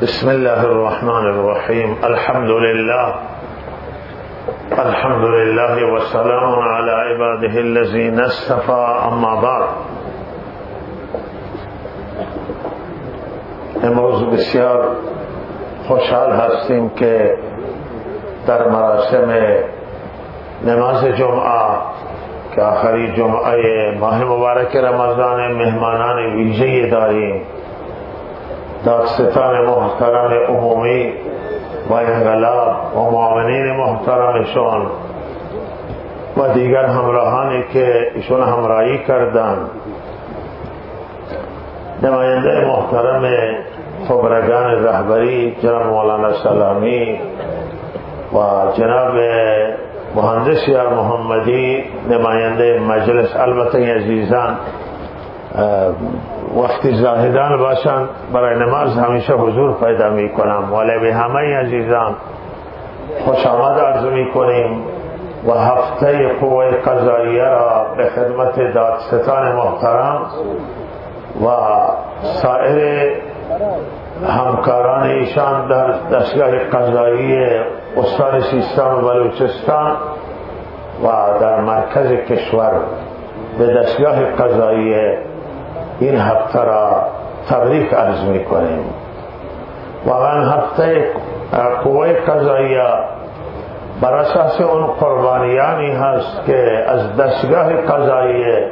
بسم الله الرحمن الرحيم. الحمد لله والسلام على عباده الذين اصطفى. اما بعد، امروز بسیار خوشحال هستیم که در مراسم نماز جمعه که آخری جمعه ماه مبارک رمضان مهمانان ویژه‌ای داریم. دادستان محترم عمومی و انقلاب و معاونین محترمشون و دیگر همراهانی که ایشون همراهی کردند، نماینده محترم خبرگان رهبری جناب مولانا سلامی و جناب مهندس یار محمدی نماینده مجلس. البته عزیزان وقتی زاهدان باشند برای نماز همیشه حضور پیدا می کنم، ولی به همه عزیزان خوش آمد عرض می کنیم و هفته قوه قضاییه را به خدمت دادستان محترم و سایر همکاران ایشان در دستگاه قضایی استان سیستان و بلوچستان و در مرکز کشور به دستگاه قضایی این هفته را تبریک عرض می کنیم. واقعا هفته قوه قضاییه بر اساس اون قربانیانی هست که از دستگاه قضاییه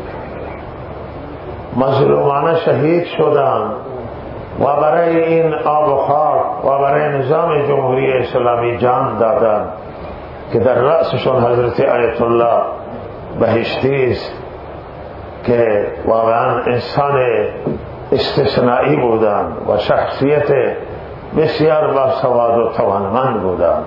مظلومانه شهید شدند و برای این آب و خاک و برای نظام جمهوری اسلامی جان دادند که در رأسشون حضرت آیت الله بهشتی است که واقعا انسان استثنایی بودند و شخصیت بسیار باسواد و توانمند بودند.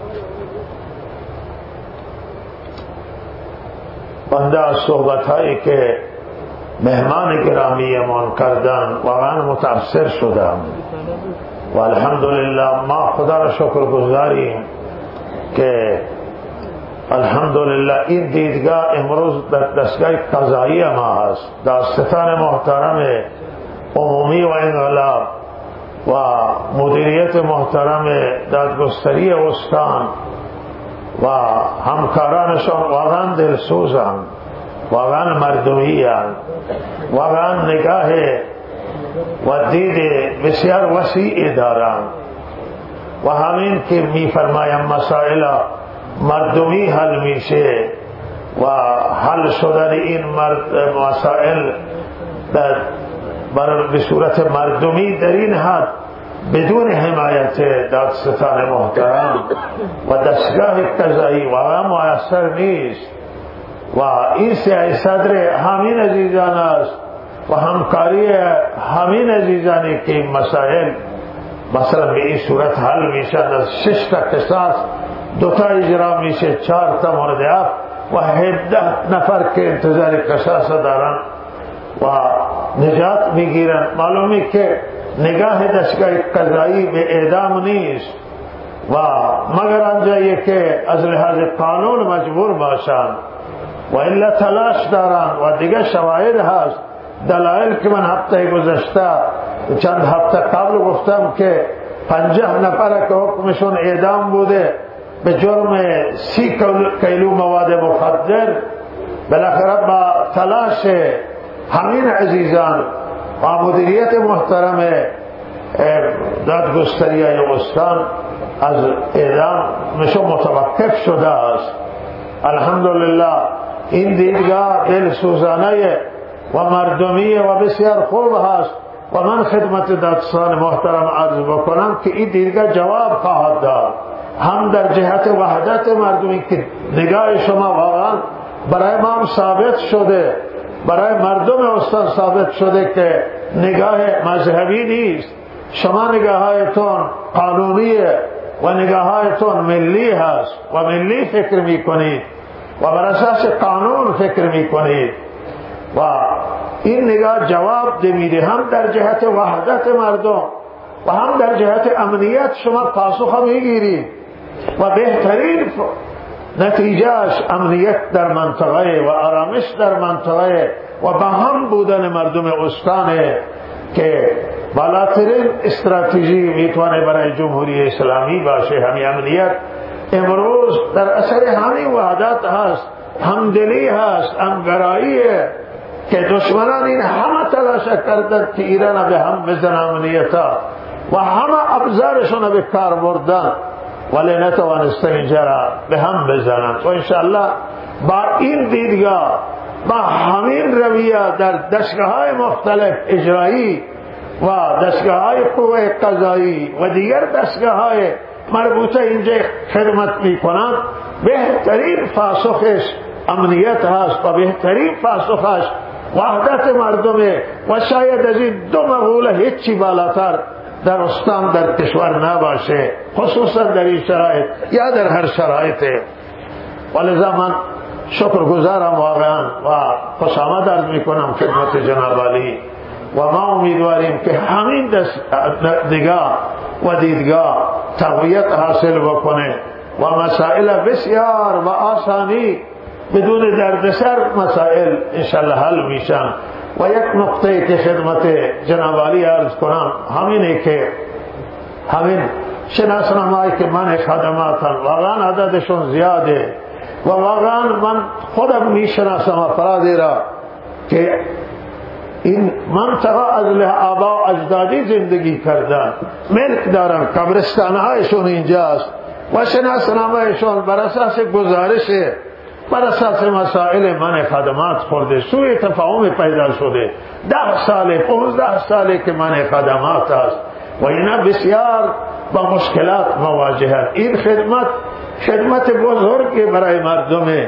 بنده از صحبت‌هایی که مهمان گرامی من کردند واقعا متاثر شدم و الحمدلله ما خدا را شکر گزاریم که الحمدلله این دیدگاه امروز در دستگاه قضایی ما هست. دادستان محترم عمومی و انقلاب و مدیریت محترم دادگستری استان و همکارانشان واقعا دلسوزند، واقعا مردمی‌اند، واقعا نگاه و دید بسیار وسیع دارند و همین که می‌فرمایم مسائل مردمی حل میشه و حل شدن این مسائل به صورت مردمی در این حد بدون حمایت دادستان محترم و دستگاه قضایی واقعا میسر نیست و این سیاسی صدر همین عزیزان است و همکاری همین عزیزانی که این مسائل مثلا به این صورت حل میشن. از 6 تا قصاص 2 تا اجرا میشه، 4 تا مورد عفو و 17 نفر که انتظار قصاص دارن و نجات میگیرن. معلومه که نگاه دستگاه قضایی به اعدام نیست و مگر آنجایی که از لحاظ قانون مجبور باشند و الا تلاش دارن و دیگه شواهد هست، دلایل که من هفته گذشته چند هفته قبل گفتم که 50 نفر که حکمشون اعدام بوده به جرم 30 کیلو مواد مخدر، بالاخره با تلاش همین عزیزان و مدیریت محترم دادگستری استان از اعدام مشون متوقف شده است. الحمدلله این دیدگاه دلسوزانه و مردمی و بسیار خوب هست و من خدمت دادستان محترم عرض بکنم که این دیدگاه جواب خواهد داد، هم در جهت وحدت مردمی که نگاه شما واقعا برای ما هم ثابت شده، برای مردم استان ثابت شده که نگاه مذهبی نیست، شما نگاهایتون قانونیه و نگاهایتون ملی هست و ملی فکر میکنید و بر اساس قانون فکر میکنید و این نگاه جواب میده، هم در جهت وحدت مردم و هم در جهت امنیت شما پاسخ میگیرید و بهترین نتیجهش امنیت در منطقه و آرامش در منطقه و با هم بودن مردم استانه که بالاترین استراتژی میتونه برای جمهوری اسلامی باشه همین امنیت. امروز در اثر همین وحدت هست، همدلی هست، همگرایی که دشمنان این همه تلاش کردند که ایران به هم بزنن امنیتا و همه ابزارشون به کار بردن ولی نتوانستن اینجا را به هم بزنن. و انشاءالله با این دیدگاه، با همین رویه در دستگاه‌های مختلف اجرایی و دستگاه‌های قوه قضایی و دیگر دستگاه‌های مربوطه اینجا خدمت می‌کنند، بهترین پاسخش امنیت هست و بهترین پاسخش وحدت مردمه و شاید از این دو مقوله هیچی بالاتر در استان در کشور نباشه، خصوصا در این شرایط یا در هر شرایط. ولذا من شکرگزارم واقعا و خوش آمد عرض میکنم خدمت جناب عالی و ما امیدواریم که همین نگاه و دیدگاه تقویت حاصل بکنه و مسائل بسیار و آسانی بدون دردسر مسائل انشاءالله حل میشن. و یک نقطه که خدمت جناب عالی عرض کنم همینه که همین شناسنامه‌ای که من خدماتن واقعا عددشون زیاده و واقعا من خودم میشناسم افرادی را که این منطقه از آبا و اجدادی زندگی کردن، ملک دارن، قبرستانهایشون اینجاست و شناسنامه‌شون بر اساس گزارشه، بر اساس مسائل من خدمات خورده، سوء تفاهم پیدا شده. 10 سال 15 ساله که من خدمات است و اینا بسیار با مشکلات مواجهند. این خدمت بزرگی برای مردمه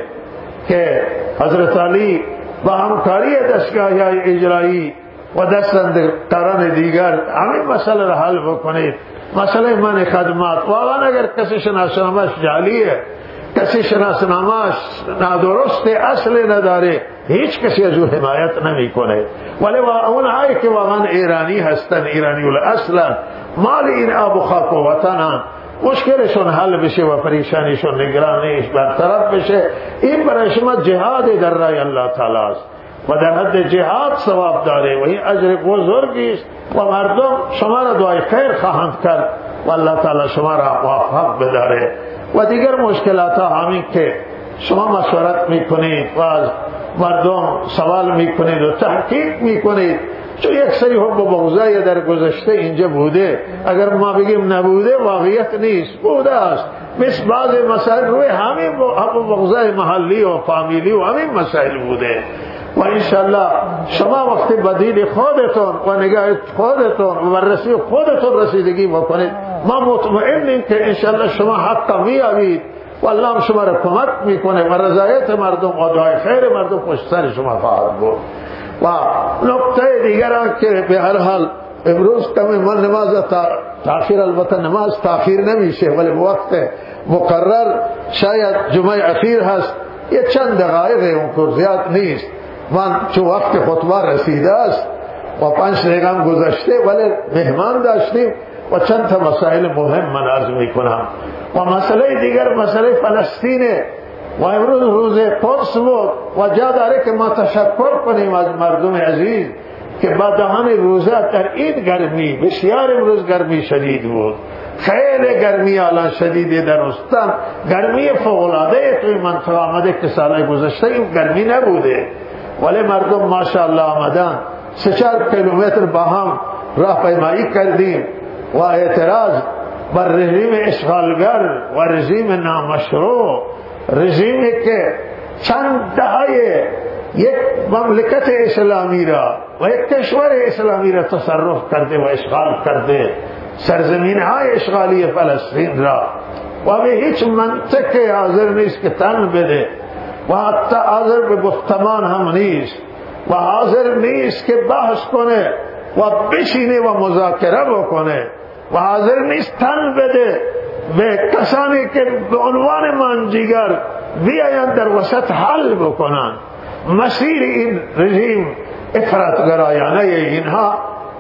که حضرت علی با همکاری دستگاه‌های اجرایی و دستاندرکاران دیگر همین مسئله را حل بکنید. مسئله من خدمات واقعا اگر کسی شناسنامه‌اش جعلیه، کسی شناسنامه‌اش نادرسته، اصل نداره، هیچ کسی از او حمایت نمی کنه. ولی اونهایی که واقعا ایرانی هستن، ایرانی الاصل، مال این آب و خاک و وطنن، مشکلشون حل بشه و پریشانیشون نگرانیش برطرف بشه. این برای شما جهاد در راه الله تعالی است و در حد جهاد ثواب داره و این اجر بزرگی است و مردم شما را دعای خیر خواهند کرد و الله تعالی شما را موفق بداره. و دیگر مشکلات ها همین که شما مشورت میکنید و از مردم سوال میکنید و تحقیق میکنید، چون یک سری حب و بغضای در گذشته اینجا بوده، اگر ما بگیم نبوده واقعیت نیست، بوده است. مثل بعض مسائل روی همین حب و بغضای محلی و فامیلی و همین مسائل بوده و انشالله شما وقتی بدیل خودتون و نگاه خودتون و بررسی خودتون رسیدگی بکنید، ما مطمئنیم که انشالله شما حق میابید و الله هم شما را کمک میکنه و رضایت مردم و دعای خیر مردم پشت سر شما خواهد بود. و نکته دیگر که به هر حال امروز کمی من نماز تاخیر، البته نماز تاخیر نمیشه ولی وقت مقرر شاید جمعه اخیر هست، یه چند دقایق اون زیاد نیست. من چون وقت خطبه رسیده است و 5 دقیقه گذشته ولی مهمان داشتیم و چند تا مسائل مهم من عرض میکنم. و مسئله دیگر مسئله فلسطینه و امروز روز قدس بود و جا داره که ما تشکر کنیم از مردم عزیز که با دهان روزه در این گرمی، بسیار امروز گرمی شدید بود، خیلی گرمی الان شدیده در استان، گرمی فوق‌العاده توی منطقه آمده که سال گذشته این گرمی نبوده ولی مردم ماشاءالله آمدن. 3-4 کیلومتر با هم راه پیمایی کردیم و اعتراض بر رژیم اشغالگر و رژیم نامشروع، رژیمی که چند دهه یک مملکت اسلامی را و یک کشور اسلامی را تصرف کرده و اشغال کرده، سرزمین های اشغالی فلسطین را، و به هیچ منطقه حاضر نیست که تن بده و حتی حاضر به گفتمان هم نیست و حاضر نیست که بحث کنه و بشینه و مذاکره بکنه و حاضر نیست تن بده به کسانی که به عنوان منجیگر بیایند در وسط حل بکنن. مسیر این رژیم افراطگرایانه، اینها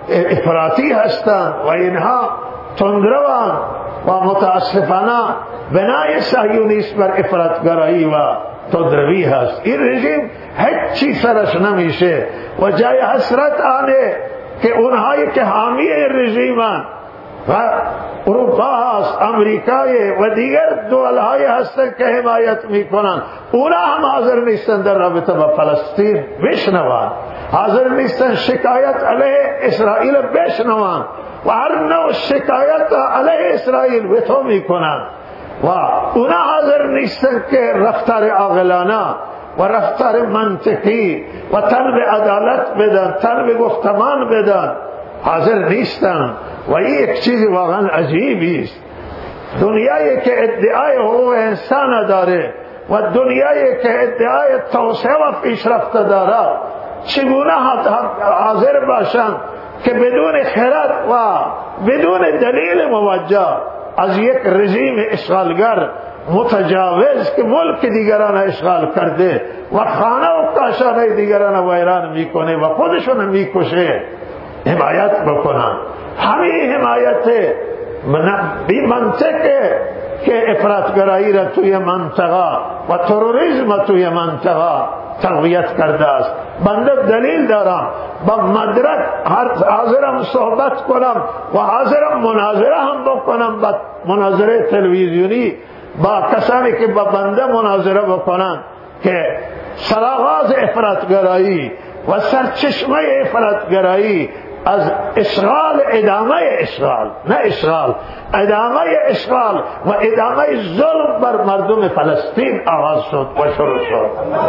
افراطی هستند و اینها تندروان و متاسفانه بنای صهیونیسم بر افراطگرایی و تندروی هست. این رژیم هیچ چی سرش نمیشه و جای حسرت آنه که اونهایی که حامی رژیمن و اروپا هست، امریکای و دیگر دولهای هستن که حمایت میکنن، اونا هم حاضر نیستن در رابطه با فلسطین بشنوان، حاضر نیستن شکایت علیه اسرائیل بشنوان و هر نوع شکایت علیه اسرائیل وتو میکنن و اونا حاضر نیستن که رفتار عاقلانه و رفتار منطقی و تن به عدالت بدن، تن به گفتمان بدن، حاضر نیستن. و یک چیز واقعا عجیبی است، دنیایی که ادعای حقوق انسان داره و دنیایی که ادعای توسعه و پیشرفت داره چگونه حاضر باشند که بدون خرد و بدون دلیل موجه از یک رژیم اشغالگر متجاوز که ملک دیگران اشغال کرده و خانه و کاشانه دیگران ویران میکنه و خودشون میکشه حمایت بکنن. همین حمایت بی منطقه که افراطگرایی را توی منطقه و تروریسم توی منطقه تقویت کرده است. بنده دلیل دارم، با مدرک حاضرم صحبت کنم و حاضرم مناظره هم بکنم، با مناظره تلویزیونی با کسانی که با بنده مناظره بکنن که سرآغاز افراطگرایی و سرچشمه افراطگرایی از اشغال، ادامه اشغال، نه اشغال، ادامه اشغال و ادامه ظلم بر مردم فلسطین آغاز شد و شروع شد.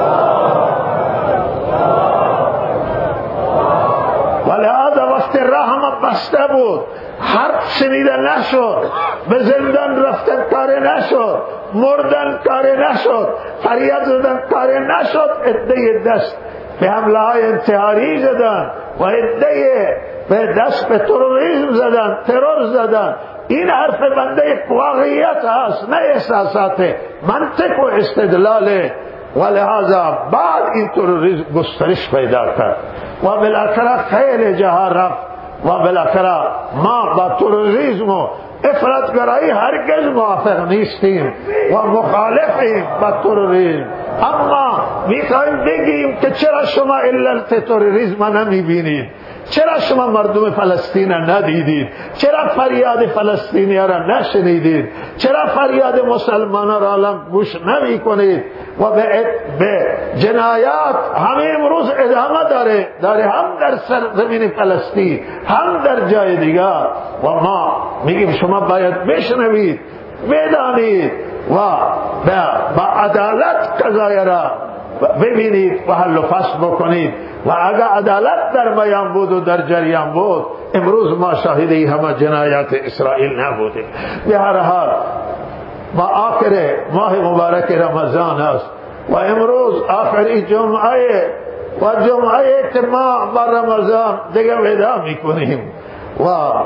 ولهذا وقت راه هم بسته بود، حرف شنیده نشد، به زندان رفتن کار نشد، مردن کار نشد، فریاد زدن کار نشد، عده دست به حمله های انتحاری زدن و عده به دست به تروریسم زدن، ترور زدن. این حرف بنده یک واقعیت هست، نه احساسات، منطق و استدلاله. ولهذا بعد این تروریسم گسترش پیدا کرد و بالاخره خیلی جاها رفت و بالاخره ما با تروریسم و افراطگرایی هرگز موافق نیستیم و مخالفیم با تروریسم. اما میخوایم بگیم که چرا شما علت تروریسم نمیبینید؟ چرا شما مردم فلسطین ندیدید؟ چرا فریاد فلسطینی را نشنیدید؟ چرا فریاد مسلمانان را عالم گوش نمی کنید؟ و به جنایات همه امروز ادامه داره هم در سرزمین فلسطین هم در جای دیگر. و ما میگیم شما باید بشنوید، بدانید و با عدالت قضایه را ببینید و حل و فصل بکنید. و اگر عدالت در بیان بود و در جریان بود، امروز ما شاهد همه جنایات اسرائیل نبودیم. به هر حال ما آخر ماه مبارک رمضان است و امروز آخری جمعه و جمعه که ما با رمضان دیگه ودا میکنیم و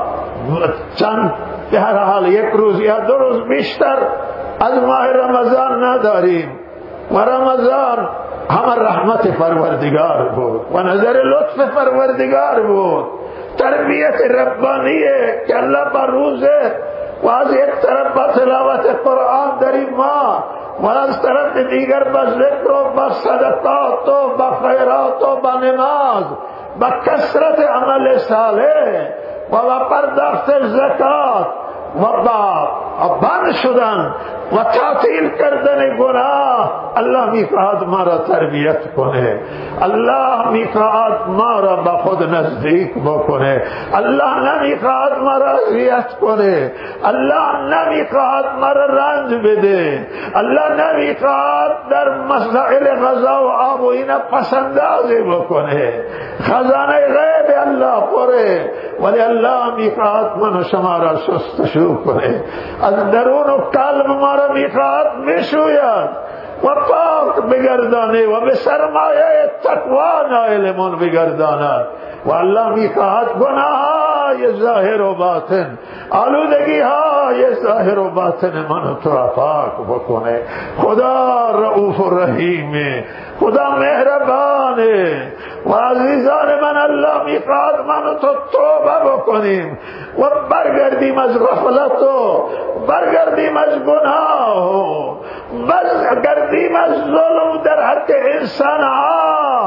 چند به هر حال یک روز یا دو روز بیشتر از ماه رمضان نداریم و رمضان همه رحمت پروردگار بود و نظر لطف پروردگار بود، تربیت ربانیه که الله بر روزه و از یک طرف با تلاوت قرآن در این ماه و از طرف دیگر با ذکر و با صدقات و با خیرات و با نماز، با کثرت عمل صالح و با پرداخت زکات و با بند شدن و تعطیل کردن گناه. الله میخواهد ما را تربیت کنه، الله میخواهد ما را با خود نزدیک بکنه، الله نمیخواهد ما را اذیت کنه، الله نمیخواهد ما را رنج بده، الله نمیخواهد در مسائل غذا و آب و اینا پسندازی بکنه. خزانه غیب الله پره، ولی الله میخواهد من و شما را شستشو کنه، از درون و قلب ما را میخواهد بشوید و پاک بگردانه و به سرمایه تقوا نائلمان بگرداند. و الله میخواهد گناههای ظاهر و باطن، آلودگی های ظاهر و باطن من تو را پاک بکنه. خدا رؤوف و رحیمه، خدا مهربانه و عزیزان من، الله میخواهد من تو توبه بکنیم و برگردیم از غفلت و برگردیم از گناه و برگردیم از ظلم در حق انسان ها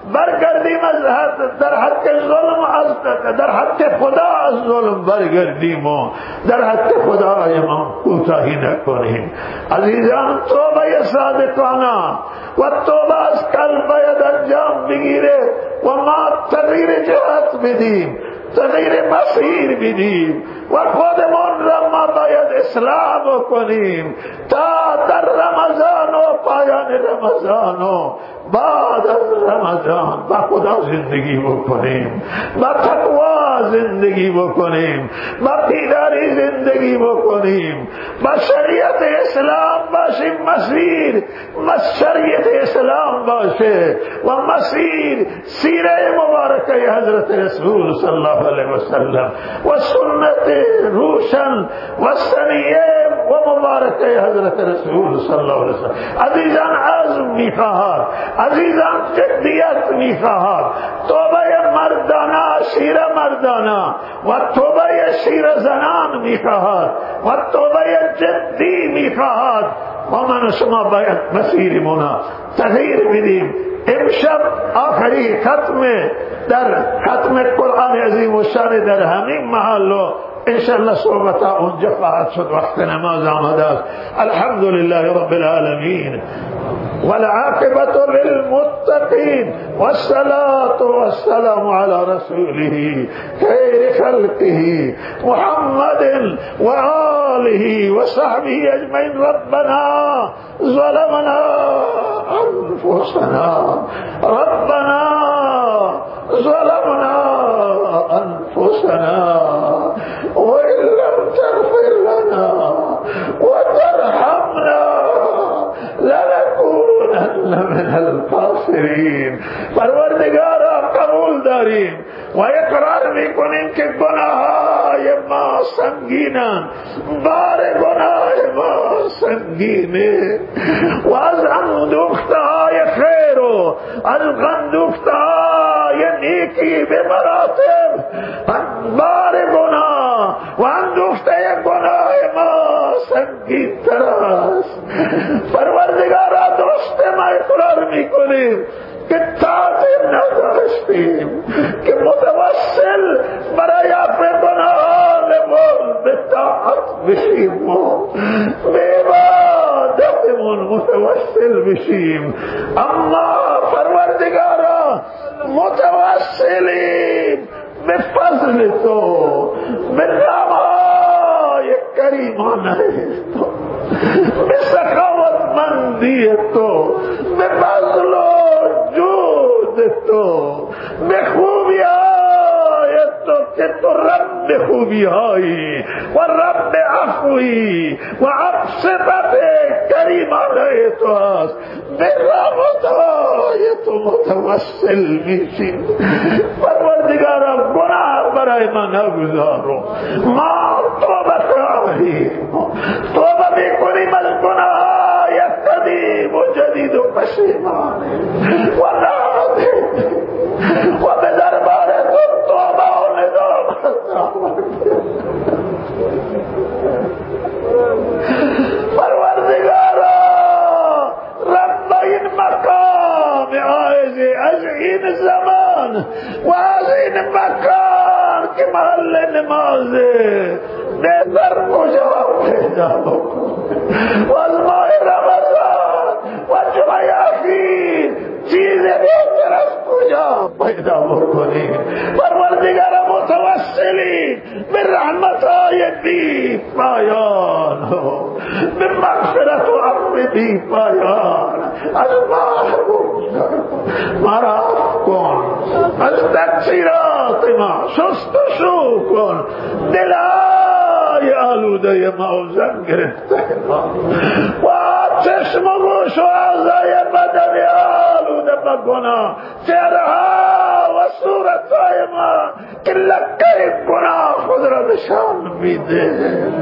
برگردیم در حق ظلم، در حق خدا از ظلم برگردیم و در حق خدای ما کوتاهی نکنیم. عزیزان، توبه صادقانه و توبه از قلب باید انجام بگیره و ما تغییر جهت بدیم، تغییر مسیر بدیم و خودمون را ما باید اصلاح بکنیم تا در رمضان و پایان رمضان و بعد از رمضان با خدا زندگی بکنیم، با تقوا زندگی بکنیم، با بیداری زندگی بکنیم، با شریعت اسلام باشیم، مسیر شریعت اسلام باشه و مسیر سیره مبارکه حضرت رسول صلی الله علیه وسلم و سنت روشن و سنیه و مبارکه حضرت رسول صلی الله علیه وسلم. عزیزان، عزم میخواهد، عزیزان جدیت میخواهد، توبه مردانه، شیر مردانه و توبه شیر زنان میخواهد و توبه جدی میخواهد و من شما باید مسیرمون تغییر بدیم. امشب آخری ختم قرآن عظیم و شان در همین محل و انشاءالله صحبت اونجا خواهد شد. وقت نماز آمده است. الحمدلله رب العالمین والعاقبة للمتقين والصلاة والسلام على رسوله خير خلقه محمد وآله وصحبه أجمعين. ربنا ظلمنا أنفسنا، ربنا ظلمنا أنفسنا وإن لم تغفر لنا وترحمنا لنكونن من الخاسرین. پروردگارا قبول داریم و اقرار میکنیم که گناههای ما سنگینند، بار گناه ما سنگینه و از اندوختهای خیر و از اندوختهای نیکی به مراتب بار گناه و اندوخته گناه ما سنگین تر است. پروردگارا درست ما اقرار میکنیم که طاقت نداشتیم که متوسل برای عفو گناهانمون به طاعت بشیم و به عبادتمون متوسل بشیم. اما پروردگارا متوسلیم به فضل تو، به نامهای کریمانه تو، به سخاوتمندی تو، به فضل و جود تو، به خوبی‌های تو که تو رب خوبی‌هایی و رب عفوی و صفت کریمانه تو هست. به رحمت‌های تو متوسل میشیم. پروردگارا گناه برای ما نگذارو، ما توبه خواهیم، توبه میکنیم از گناه‌های قدیم و جدید و پشیمانی و نادیم و به دربار تو توبه و ندامت. پروردگارا رب این مقام عاجزی از این زمان و از این مکان که محل نمازه بهتر کجا پیدا بکن و از ماه رمضان و جمعه اخیر چیز بهتر از کجا پیدا بکنیم. پروردگار متوسلی به رحمتهای بی پایان، به مغفرت و عفو بی پایان از ما رفت کن، از تقصیرات ما شست و شو کن، دلای آلوده ما و زن گرفته ما و چشم و گوش و اعضای بدن آلوده بگنا، چهرها و صورتهای ما که لکه گناه خود را نشان میده.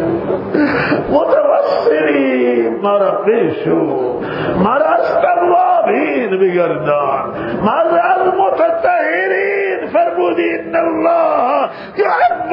متوسلی مرا بشو، مرا از توابین بگردان، مرا از متطهرین فرمودی ان الله يحب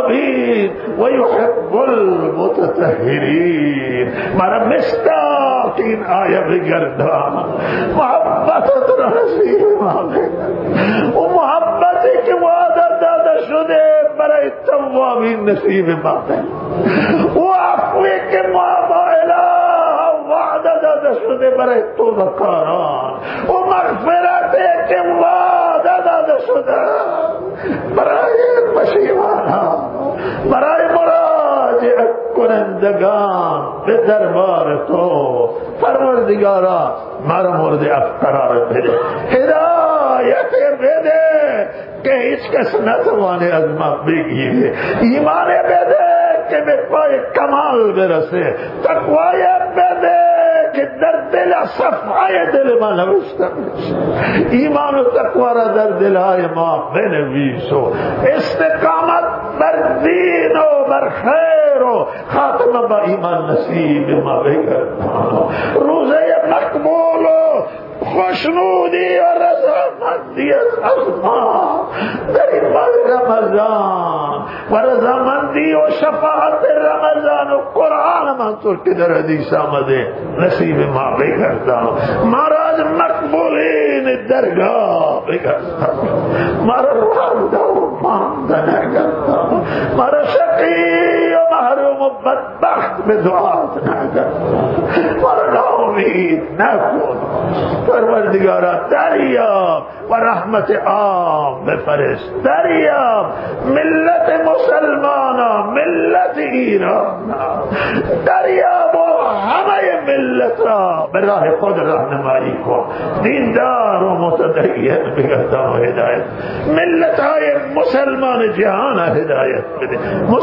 التوابین و يحب المتطهرین. مرا مشتاق این آیه بگردان، محبت را نصیب ما بگردان. و محبتی که وعده داده شده برای توابین نصیب ما بگردان. و عفوی که ما با اله وعده داده شده برای توبه‌کاران. و مغفرتی که وعده داده شده برای پشیمانان، برای مراجعه کنندگان به دربار تو. پروردگارا مرا مورد قرار بده، هدایت بده که هیچ کس نتوانه از ما بگیره، ایمان بده که به پای کمال برسه، تقوی بده که در دل صفحه دل ما نوشته بشه، ایمان و تقوی را در دلهای ما بنویس و استقامت بر دین و بر خیر و خاتمه با ایمان نصیب ما بگردان. روزه مقبول و خوشنودی و رضامندی از ما در این ماه رمضان و رضامندی و شفاعت رمضان و قرآن منصور که در حدیث آمده نصیب ما بگردان. ما را از مقبولین درگاه بگردان، ما را رونده و مانده نگردان، ما را شقی و محروم و بدبخت به دعات نگردان، ما را ناامید نکن. پروردگارا دریاب و رحمت عام بفرست، دریاب ملت مسلمانا، ملت ایران، دریاب و همه ملت را به راه خود راهنمایی کن، دیندار و متدین بگردان و هدایت. ملت های مسلمان جهان هدایت بده،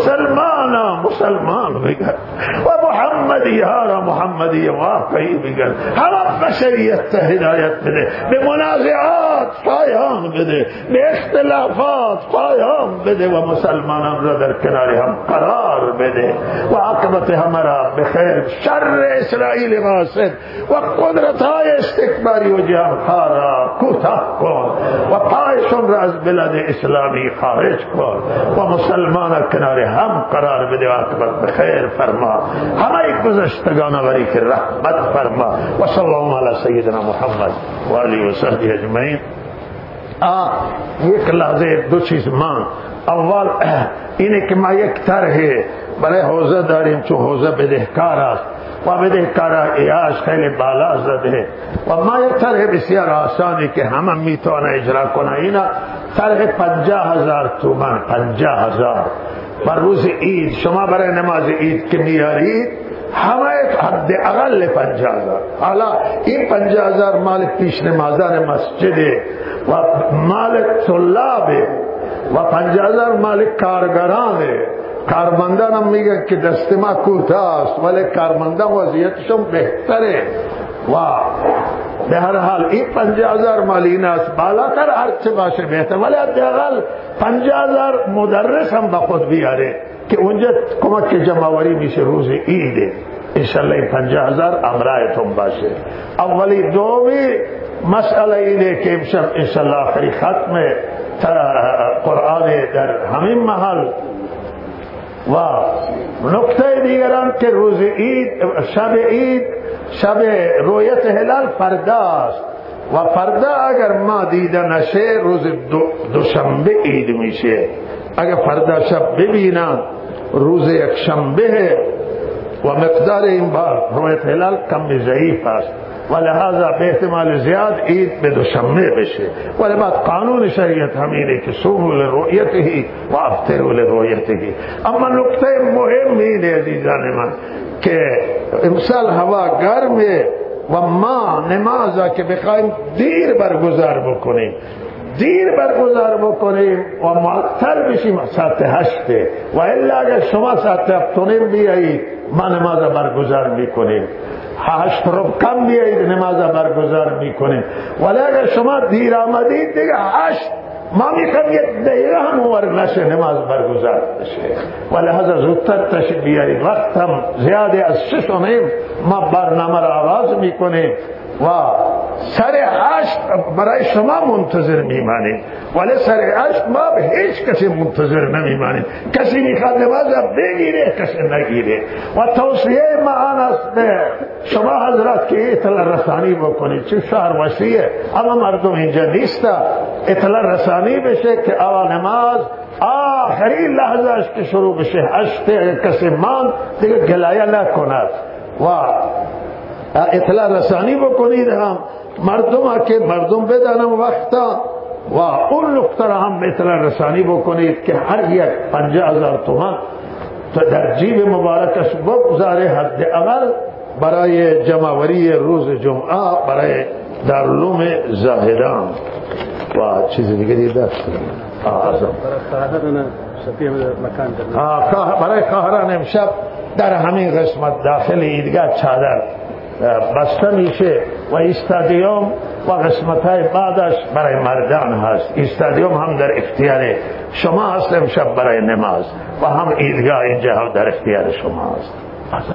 مسلمان بگرد و محمدی ها را محمدی واقعی بگرد، همه بشریت هدایت بده، به منازعات پایان بده، به اختلافات پایان بده و مسلمانان را در کنار هم قرار بده و عاقبت همه را بخیر. شر اسرائیل فاسد و قدرت های استکباری و جهانخواه را کوتاه کن و پایشون را از بلاد اسلامی خارج کن و مسلمان کنار هم قرار بده و عاقبت بخیر فرما. همه گذشتگان ولی که رحمت فرما. و صلی الله علی سیدنا محمد و آله و صحبه اجمعین. یک لحظه دو چیز مان. اول اینه که ما یک طرح برای حوزه داریم، چون حوزه بدهکار است و بدهکار ایاش خیلی بالا زده و ما یک طرح بسیار آسانی که همه میتونه اجرا کنه. اینا طرح 50,000 تومان، 50,000 بر روز عید. شما برای نماز عید که میارید همه حد اقل 50,000. حالا این 50,000 مال پیش نمازان مسجده و مال طلابه و 50,000 مال کارگرانه. کارمندان هم میگن که دست ما کوتاه است ولی کارمندان وضعیتشون بهتره و به هر حال این 50,000 مال این است. بالاتر هر چه باشه بهتر، ولی حداقل 50,000 مدرس هم با خود بیاره که اونجا کمک جمعوری میشه روز عیده. انشالله این 50,000 امرایتون باشه. اولی دومی مسئله اینه که امشب انشالله آخری ختم قرآن در همین محل و نکته دیگران که روز عید، شب عید، شب رویت هلال فرداست و فردا اگر ما دیده نشه روز دوشنبه عید میشه. اگر فردا شب ببینن روز یک شنبه و مقدار این بار رویت هلال کم ضعیف است و لہذا به احتمال زیاد عید به دوشنبه بشه. ولی بعد قانون شریعت همینه که صوموا لرؤیته و افطروا لرؤیته. اما نکته مهم اینه عزیزان من که امسال هوا گرمه و ما نمازا که بخوایم دیر برگزار بکنیم و معطل بشیم ساعت 8 و الا اگر شما ساعت 7 بیایید ما نماز برگزار میکنیم، 8 ربع کم بیایید نماز برگزار میکنیم. ولی اگر شما دیر آمدید دیگه 8 ما میکنم یک دقیقه هم ور نشه نماز برگزار بشه. ولی لحظه زودتر تشریف بیارید. وقت هم زیاده از 6 ما برنامه را آغاز میکنیم و سر عشق برای شما منتظر میمانیم، ولی سر عشق ما به هیچ کسی منتظر نمیمانیم. کسی میخواد نماز بگیره، کسی نگیره. و توصیه ما آن است به شما حضرات که اطلاع رسانی بکنید. چه شهر وسیعه، اما مردم اینجا نیسته، اطلاع رسانی بشه که اول نماز آخرین لحظه است که شروع بشه، عشق کسی مان دیگه گلایه نکند و اطلاع رسانی بکنید. هم مردم که مردم بدانم وقتا و اون نقطه را هم اطلاع رسانی بکنید که هر یک 50,000 تومان در جیب مبارکش بگذاره حداقل برای جمعوری روز جمعه برای دارالعلوم زاهدان. و چیز دیگه دیده برای خواهران امشب در همین قسمت داخل ایدگاه چادر بسته میشه و استادیوم و قسمت های بعدش برای مردان هست. استادیوم هم در اختیار شما هست امشب برای نماز و هم ایدگاه اینجا هم در اختیار شما هست.